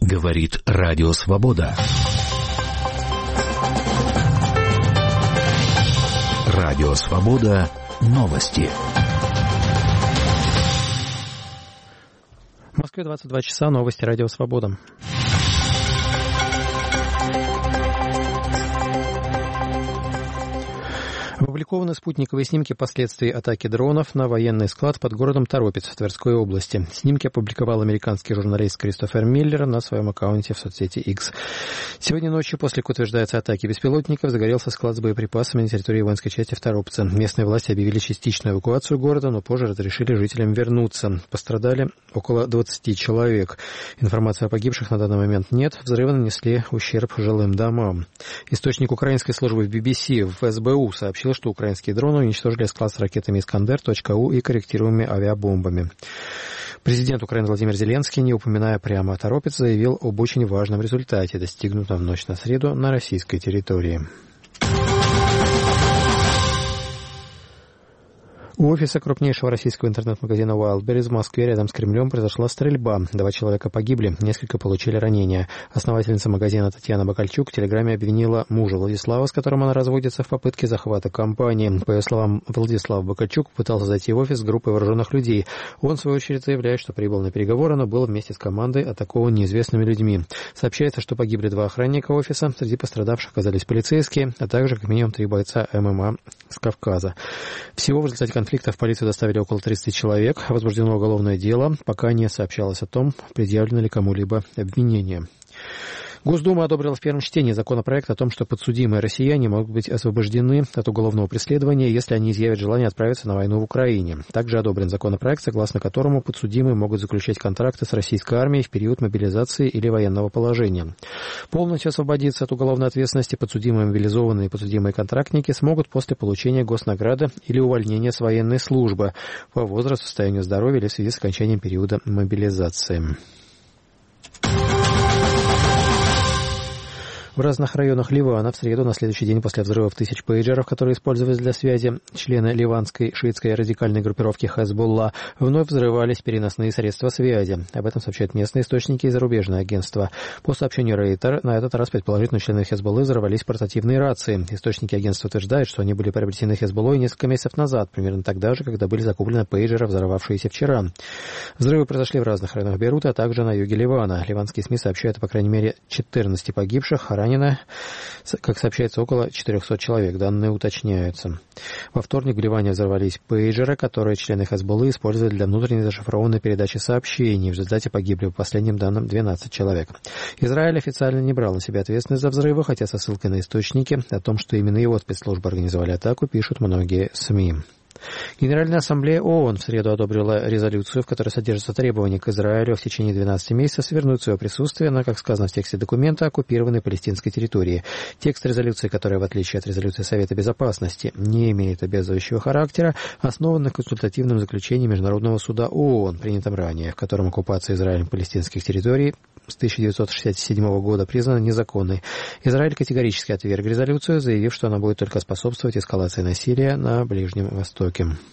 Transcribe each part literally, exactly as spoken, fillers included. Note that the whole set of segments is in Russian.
Говорит Радио Свобода. Радио Свобода. Новости. В Москве двадцать два часа. Новости Радио Свобода. Опубликованы спутниковые снимки последствий атаки дронов на военный склад под городом Торопец в Тверской области. Снимки опубликовал американский журналист Кристофер Миллер на своем аккаунте в соцсети X. Сегодня ночью, после, как утверждается, атаки беспилотников, загорелся склад с боеприпасами на территории воинской части в Торопце. Местные власти объявили частичную эвакуацию города, но позже разрешили жителям вернуться. Пострадали около двадцати человек. Информации о погибших на данный момент нет. Взрывы нанесли ущерб жилым домам. Источник украинской службы в би би си в эс бэ у сообщил, что украинские дроны уничтожили склад с ракетами «Искандер.У» и корректируемыми авиабомбами. Президент Украины Владимир Зеленский, не упоминая прямо Торопец, заявил об очень важном результате, достигнутом в ночь на среду на российской территории. У офиса крупнейшего российского интернет-магазина Wildberries в Москве рядом с Кремлем произошла стрельба. Два человека погибли, несколько получили ранения. Основательница магазина Татьяна Бакальчук в телеграме обвинила мужа Владислава, с которым она разводится, в попытке захвата компании. По ее словам, Владислав Бакальчук пытался зайти в офис с группой вооруженных людей. Он, в свою очередь, заявляет, что прибыл на переговоры, но был вместе с командой атакован неизвестными людьми. Сообщается, что погибли два охранника офиса. Среди пострадавших оказались полицейские, а также как минимум три бойца эм эм а с Кавказа. Всего в результате конфликта в полицию доставили около тридцати человек. Возбуждено уголовное дело. Пока не сообщалось о том, предъявлено ли кому-либо обвинение. Госдума одобрила в первом чтении законопроект о том, что подсудимые россияне могут быть освобождены от уголовного преследования, если они изъявят желание отправиться на войну в Украине. Также одобрен законопроект, согласно которому подсудимые могут заключать контракты с российской армией в период мобилизации или военного положения. Полностью освободиться от уголовной ответственности подсудимые мобилизованные и подсудимые контрактники смогут после получения госнаграды или увольнения с военной службы по возрасту, состоянию здоровья или в связи с окончанием периода мобилизации. В разных районах Ливана в среду, на следующий день после взрывов тысяч пейджеров, которые использовались для связи, члены ливанской шиитской радикальной группировки Хезболла вновь взрывались переносные средства связи. Об этом сообщают местные источники и зарубежные агентства. По сообщению Рейтер, на этот раз, предположительно, члены Хезболлы взорвались портативные рации. Источники агентства утверждают, что они были приобретены Хезболлой несколько месяцев назад, примерно тогда же, когда были закуплены пейджеры, взорвавшиеся вчера. Взрывы произошли в разных районах Бейрута, а также на юге Ливана. Ливанские СМИ сообщают о, по крайней мере, четырнадцати погибших, ранено, как сообщается, около четырехсот человек. Данные уточняются. Во вторник в Ливане взорвались пейджеры, которые члены Хезболлы использовали для внутренней зашифрованной передачи сообщений. В результате погибли, по последним данным, двенадцать человек. Израиль официально не брал на себя ответственность за взрывы, хотя со ссылкой на источники о том, что именно его спецслужбы организовали атаку, пишут многие СМИ. Генеральная ассамблея ООН в среду одобрила резолюцию, в которой содержатся требования к Израилю в течение двенадцати месяцев свернуть свое присутствие на, как сказано в тексте документа, оккупированной палестинской территории. Текст резолюции, которая, в отличие от резолюции Совета Безопасности, не имеет обязывающего характера, основан на консультативном заключении Международного суда ООН, принятом ранее, в котором оккупация Израилем палестинских территорий с тысяча девятьсот шестьдесят седьмого года признана незаконной. Израиль категорически отверг резолюцию, заявив, что она будет только способствовать эскалации насилия на Ближнем Востоке.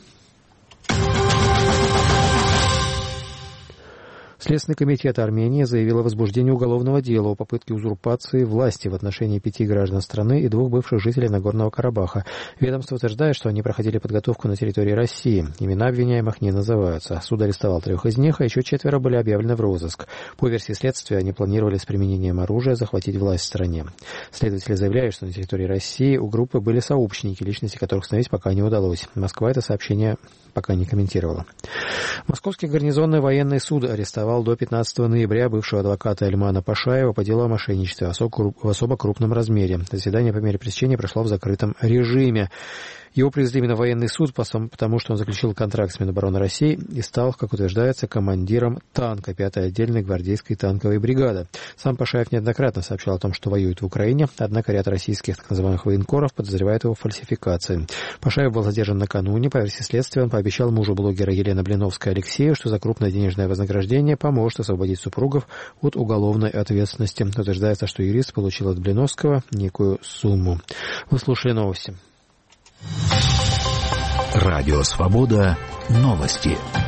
Следственный комитет Армении заявил о возбуждении уголовного дела о попытке узурпации власти в отношении пяти граждан страны и двух бывших жителей Нагорного Карабаха. Ведомство утверждает, что они проходили подготовку на территории России. Имена обвиняемых не называются. Суд арестовал трех из них, а еще четверо были объявлены в розыск. По версии следствия, они планировали с применением оружия захватить власть в стране. Следователи заявляют, что на территории России у группы были сообщники, личности которых установить пока не удалось. Москва это сообщение пока не комментировала. Московский гарнизонный военный суд арестовал до пятнадцатого ноября бывшего адвоката Эльмана Пашаева по делу о мошенничестве в особо крупном размере. Заседание по мере пресечения прошло в закрытом режиме. Его привезли именно в военный суд, потому что он заключил контракт с Минобороны России и стал, как утверждается, командиром танка пятой отдельной гвардейской танковой бригады. Сам Пашаев неоднократно сообщал о том, что воюет в Украине, однако ряд российских так называемых военкоров подозревает его в фальсификации. Пашаев был задержан накануне. По версии следствия, он пообещал мужу блогера Елены Блиновской Алексею, что за крупное денежное вознаграждение поможет освободить супругов от уголовной ответственности. Утверждается, что юрист получил от Блиновского некую сумму. Вы слушали новости. Радио Свобода. Новости.